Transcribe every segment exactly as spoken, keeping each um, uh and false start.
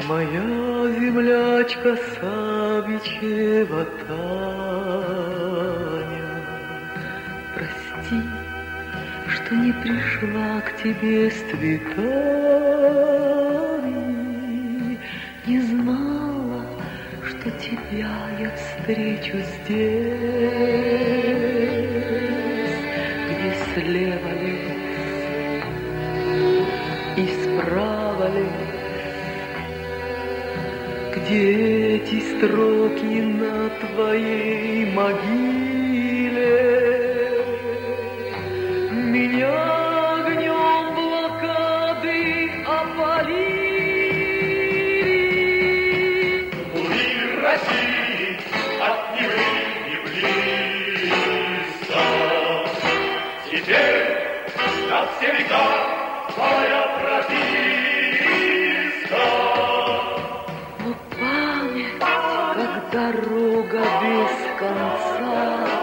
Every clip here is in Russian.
Моя землячка Савичева Таня, прости, что не пришла к тебе с цветами, не знала, что тебя я встречу здесь, где слева лес и справа лес, где эти строки на твоей могиле меня огнем блокады опалили. Мир России от Невы не близко. Теперь на все века твоя прописка. Но память, как дорога без конца,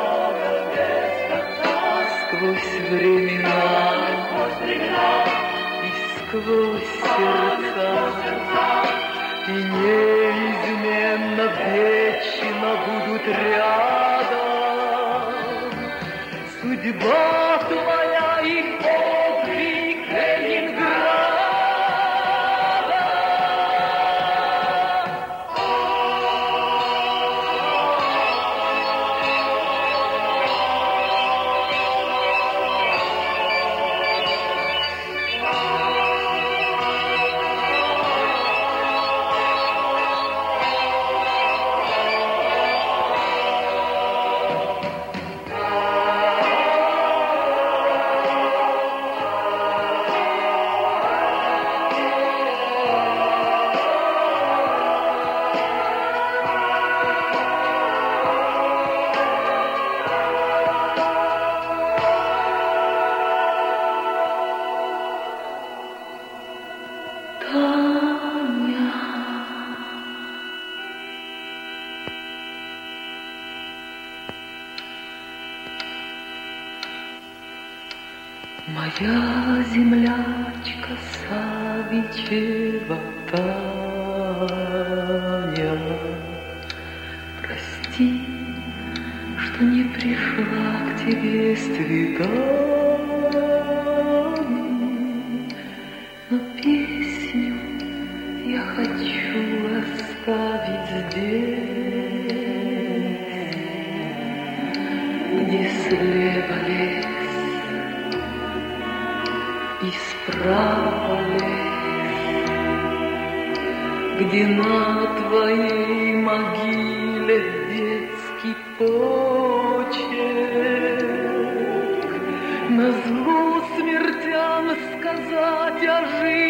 сквозь времена и сквозь сердца, и неизменно вечно будут рядом. Судьба твоя и подвиг Ленинграда. Моя землячка Савичева Таня, прости, что не пришла к тебе с цветами, но песню я хочу оставить здесь, где слева лес и справа лес, где на твоей могиле детский почерк, назло смертям сказать о жизни.